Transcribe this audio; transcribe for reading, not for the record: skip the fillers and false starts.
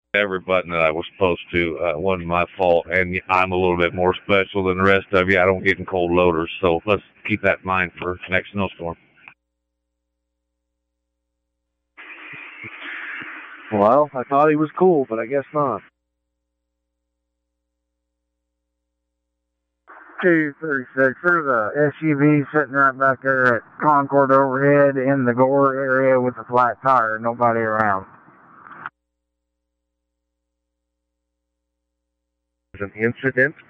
every button that I was supposed to. It wasn't my fault, and I'm a little bit more special than the rest of you. I don't get in cold loaders, so let's keep that in mind for next snowstorm. Well, I thought he was cool, but I guess not. 236, there's a SUV sitting right back there at Concord overhead in the Gore area with a flat tire, nobody around. An incident